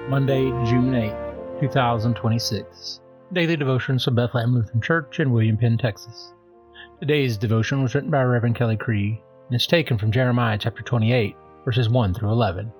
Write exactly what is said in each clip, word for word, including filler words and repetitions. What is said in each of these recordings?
Monday, June eighth, two thousand twenty-six. Daily Devotions from Bethlehem Lutheran Church in William Penn, Texas. Today's devotion was written by Reverend Kelly Cree and is taken from Jeremiah chapter twenty-eight, verses one through eleven.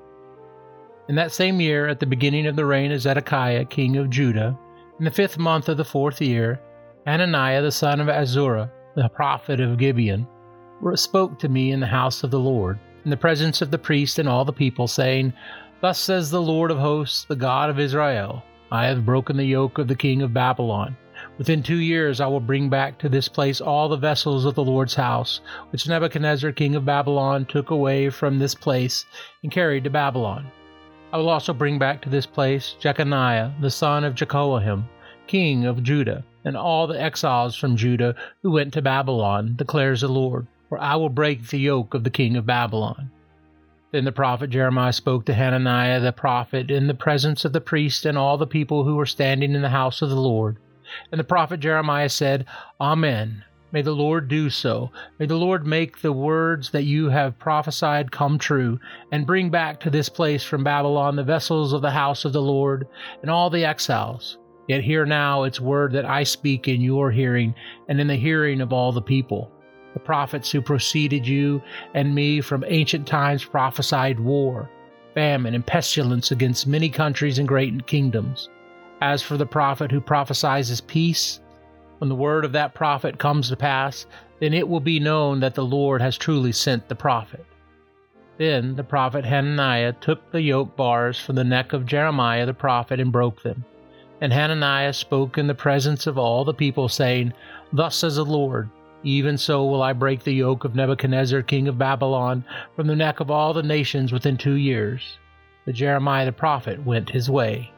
In that same year, at the beginning of the reign of Zedekiah, king of Judah, in the fifth month of the fourth year, Hananiah the son of Azurah, the prophet of Gibeon, spoke to me in the house of the Lord, in the presence of the priest and all the people, saying, Thus says the Lord of hosts, the God of Israel, I have broken the yoke of the king of Babylon. Within two years I will bring back to this place all the vessels of the Lord's house, which Nebuchadnezzar king of Babylon took away from this place and carried to Babylon. I will also bring back to this place Jeconiah the son of Jehoiakim, king of Judah, and all the exiles from Judah who went to Babylon, declares the Lord, for I will break the yoke of the king of Babylon. Then the prophet Jeremiah spoke to Hananiah the prophet in the presence of the priest and all the people who were standing in the house of the Lord. And the prophet Jeremiah said, Amen. May the Lord do so. May the Lord make the words that you have prophesied come true, and bring back to this place from Babylon the vessels of the house of the Lord and all the exiles. Yet hear now its word that I speak in your hearing and in the hearing of all the people. The prophets who preceded you and me from ancient times prophesied war, famine, and pestilence against many countries and great kingdoms. As for the prophet who prophesies peace, when the word of that prophet comes to pass, then it will be known that the Lord has truly sent the prophet. Then the prophet Hananiah took the yoke bars from the neck of Jeremiah the prophet and broke them. And Hananiah spoke in the presence of all the people, saying, Thus says the Lord, Even so will I break the yoke of Nebuchadnezzar king of Babylon from the neck of all the nations within two years. But Jeremiah the prophet went his way.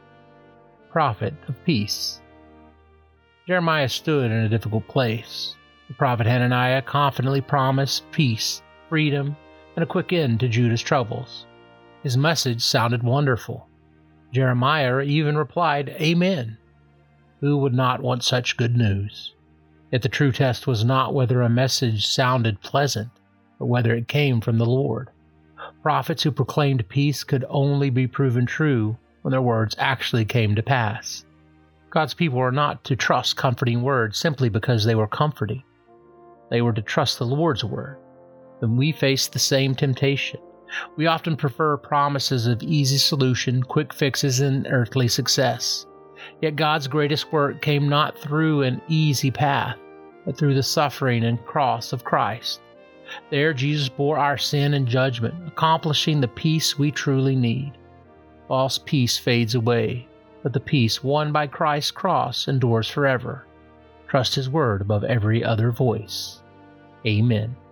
Prophet of Peace. Jeremiah stood in a difficult place. The prophet Hananiah confidently promised peace, freedom, and a quick end to Judah's troubles. His message sounded wonderful. Jeremiah even replied, Amen. Who would not want such good news? Yet the true test was not whether a message sounded pleasant, but whether it came from the Lord. Prophets who proclaimed peace could only be proven true when their words actually came to pass. God's people were not to trust comforting words simply because they were comforting. They were to trust the Lord's word. Then we face the same temptation. We often prefer promises of easy solution, quick fixes, and earthly success. Yet God's greatest work came not through an easy path, but through the suffering and cross of Christ. There Jesus bore our sin and judgment, accomplishing the peace we truly need. False peace fades away, but the peace won by Christ's cross endures forever. Trust His word above every other voice. Amen.